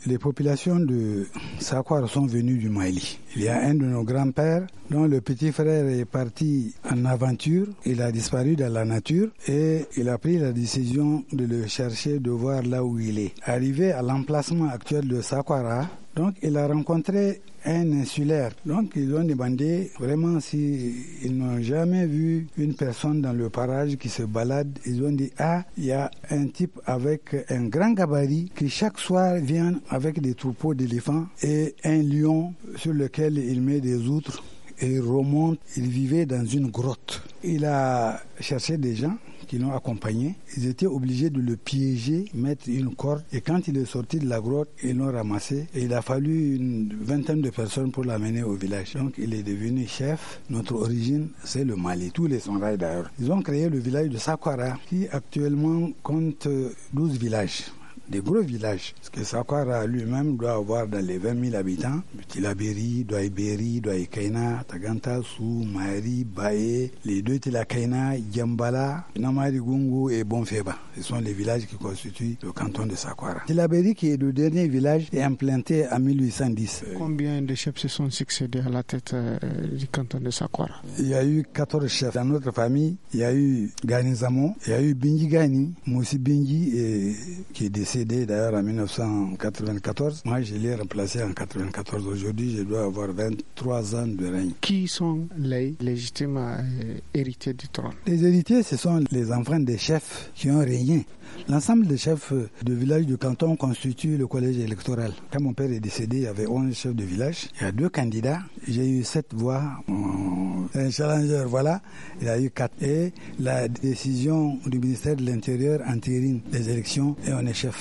Les populations de Sakwara sont venues du Mali. Il y a un de nos grands-pères dont le petit frère est parti en aventure. Il a disparu dans la nature et il a pris la décision de le chercher, de voir là où il est. Arrivé à l'emplacement actuel de Sakwara, donc il a rencontré un insulaire. Donc ils ont demandé vraiment s'ils n'ont jamais vu une personne dans le parage qui se balade. Ils ont dit, il y a un type avec un grand gabarit qui chaque soir vient avec des troupeaux d'éléphants et un lion sur lequel il met des outres et il remonte. Il vivait dans une grotte. Il a cherché des gens qui l'ont accompagné. Ils étaient obligés de le piéger, mettre une corde. Et quand il est sorti de la grotte, ils l'ont ramassé. Et il a fallu une vingtaine de personnes pour l'amener au village. Donc il est devenu chef. Notre origine, c'est le Mali. Tous les Songhai d'ailleurs. Ils ont créé le village de Sakwara qui actuellement compte 12 villages. Des gros villages. Parce que Sakwara lui-même doit avoir dans les 20 000 habitants. Tilaberi, Douaïberi, Douaïkaina, Tagantassou, Mari, Baé, les deux Tilakaina, Djambala, Namari Gungu et Bonfeba. Ce sont les villages qui constituent le canton de Sakwara. Tilaberi, qui est le dernier village, est implanté en 1810. Combien de chefs se sont succédés à la tête du canton de Sakwara? Il y a eu 14 chefs. Dans notre famille, il y a eu Gani Zamo, il y a eu Bingi Gani, Moussi Bingi, qui est décédé d'ailleurs en 1994. Moi, je l'ai remplacé en 1994. Aujourd'hui, je dois avoir 23 ans de règne. Qui sont les légitimes héritiers du trône? Les héritiers, ce sont les enfants des chefs qui ont régné. L'ensemble des chefs de village du canton constitue le collège électoral. Quand mon père est décédé, il y avait 11 chefs de village. Il y a 2 candidats. J'ai eu 7 voix. Un challenger, voilà. Il y a eu 4. Et la décision du ministère de l'Intérieur entérine les élections et on est chef.